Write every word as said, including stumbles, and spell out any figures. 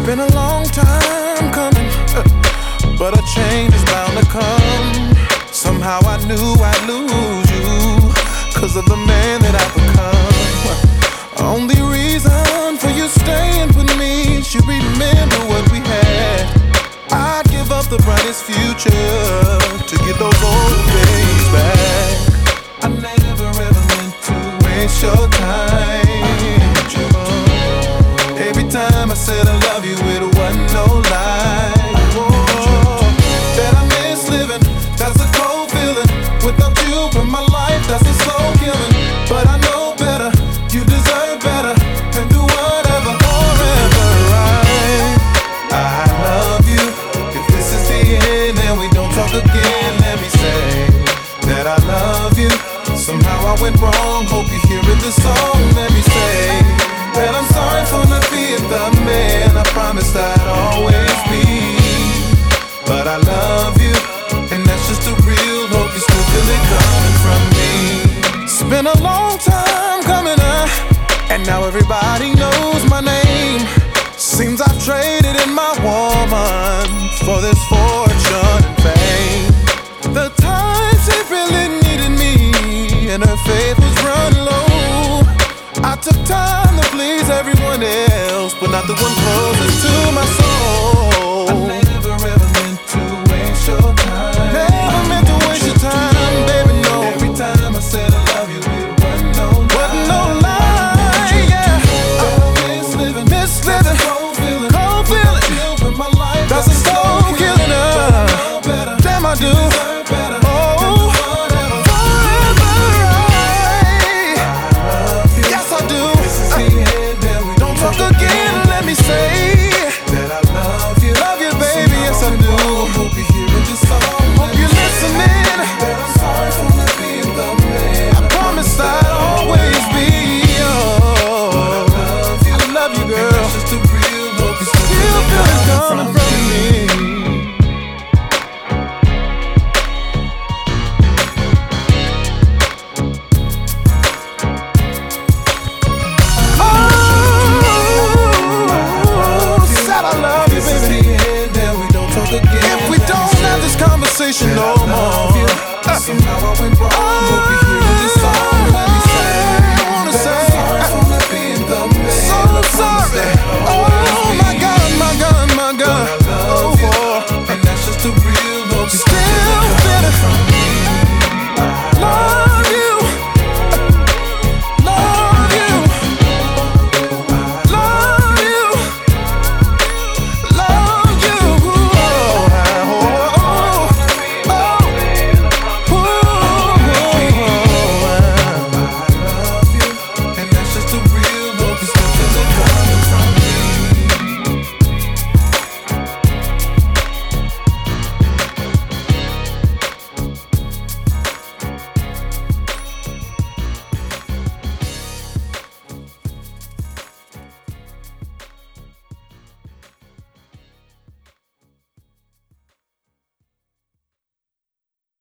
been a long time coming, but a change is bound to come. Somehow I knew I'd lose you, cause of the man that I've become. Only reason for you staying with me is you remember what we had. I'd give up the brightest future to get those old days back. I never ever meant to waste your time. Every time I said I love you, it wasn't no lie. Oh, that I miss living, that's a cold feeling. Without you in my life, that's a slow killing. But I know better, you deserve better, and do whatever, forever, right? I love you. If this is the end and we don't talk again, let me say that I love you. Somehow I went wrong, hope you're hearing this song. Let me say that I'm sorry for not being the man I promised I'd always be. But I love you, and that's just the real. Hope you still feel it coming from me. It's been a long time coming up, and now everybody knows my name. Seems I've traded in my woman for this fortune and fame. The time she really needed me, and her faith was run low. I took time to please everyone else, but not the one closest to my soul. I never ever meant to waste your time. Never meant to waste your time, baby, no. Every time I said I love you, it wasn't no lie. Wasn't no lie, yeah. I miss living, miss living, cold feeling, cold feeling. My life, that's a soul killing her. Damn, I do. If we don't have this conversation no more, somehow I went wrong.